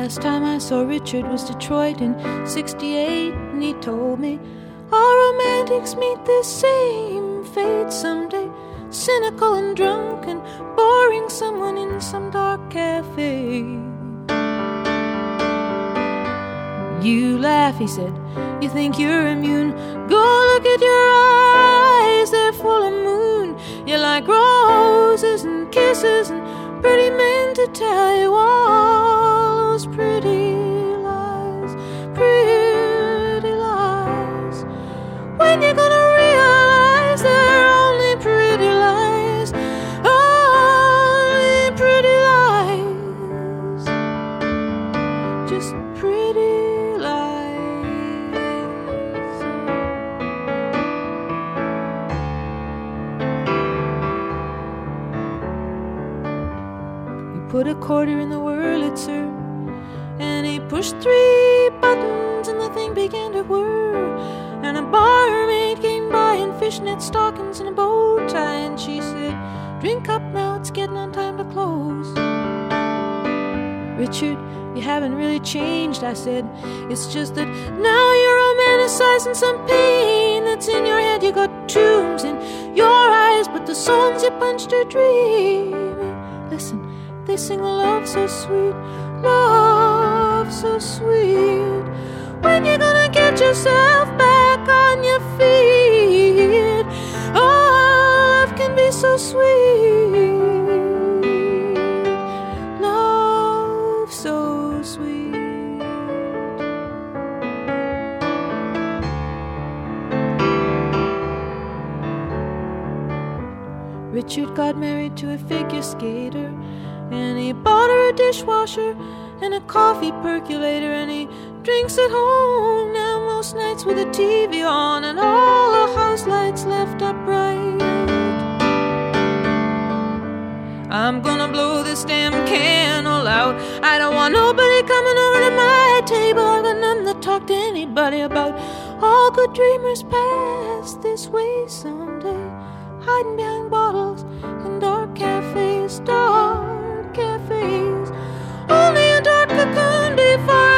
last time I saw Richard was Detroit in '68, and he told me all romantics meet the same fate someday. Cynical and drunk and boring someone in some dark cafe. You laugh, he said, you think you're immune. Go look at your eyes, they're full of moon. You like roses and kisses and pretty men to tell you all those pretty lies, pretty lies. When you're gonna realize they're only pretty lies, only pretty lies, just pretty lies. He put a quarter in the Wurlitzer, and he pushed 3 buttons, and the thing began to whir. And a barmaid came by in fishnet stockings and a bow tie, and she said, drink up now, it's getting on time to close. Richard, you haven't really changed, I said. It's just that now you're romanticizing some pain that's in your head. You got tombs in your eyes, but the songs you punched are dreaming. Listen, they sing a love so sweet, love so sweet. When you're gonna get yourself back on your feet? Oh, love can be so sweet, love so sweet. Richard got married to a figure skater, and he bought her a dishwasher and a coffee percolator, and he drinks at home now most nights with a TV on and all the house lights left up bright. I'm gonna blow this damn candle out. I don't want nobody coming over to my table. I've got nothing to talk to anybody about. All good dreamers pass this way someday, hiding behind bottles in dark cafes, dark cafes. Only a dark cocoon before